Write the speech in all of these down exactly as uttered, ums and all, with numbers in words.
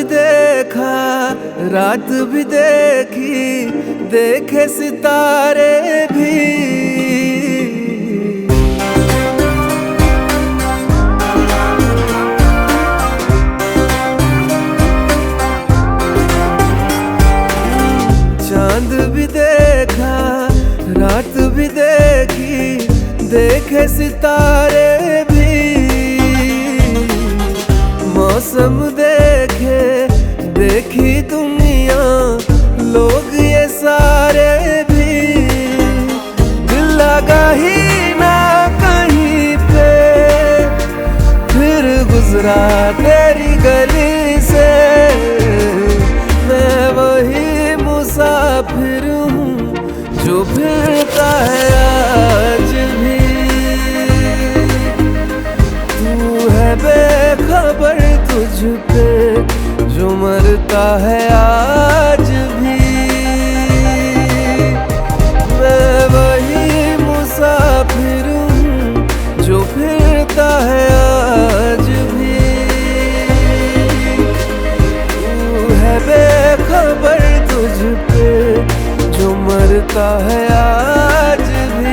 देखा, रात भी देखी, देखे सितारे भी। चांद भी देखा, रात भी देखी, देखे सितारे भी। मौसम देखे, देखी दुनिया, लोग ये सारे भी। दिल लगा ही ना कहीं पे, फिर गुजरा तेरी गली से। मैं वही मुसाफिर हूँ जो फिरता है आज भी। तू है बेखबर तुझ पे जो मरता है आज भी। मैं वही मुसाफिर हूँ जो फिरता है आज भी। तू है बेखबर तुझ पे जो मरता है आज भी।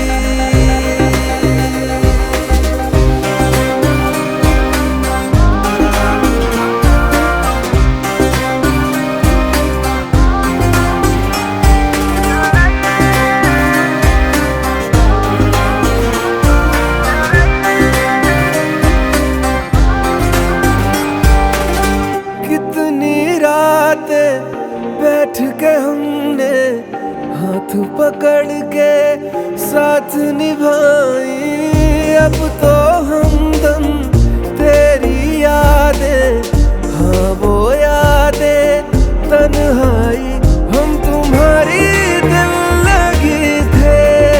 कितनी रातें बैठ के हमने हाथ पकड़ के साथ निभाई। अब तो हमदम तेरी यादें, हाँ वो यादें तन्हाई। हम तुम्हारी दिल लगी थे,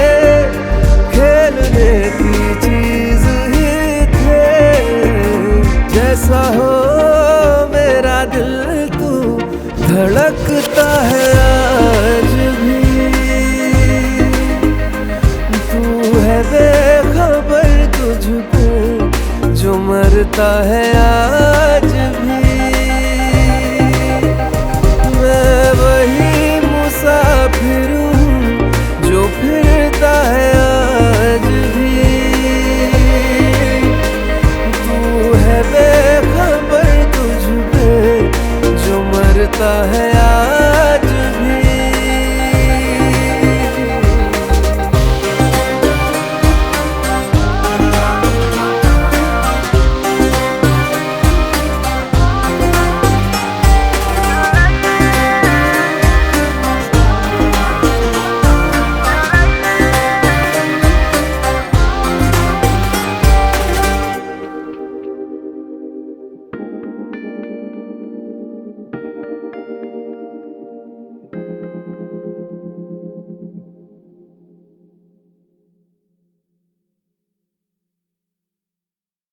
खेलने की चीज ही थे। जैसा हो मेरा दिल तू धड़कता है आज भी। तू है बेखबर तुझ पे जो मरता है आज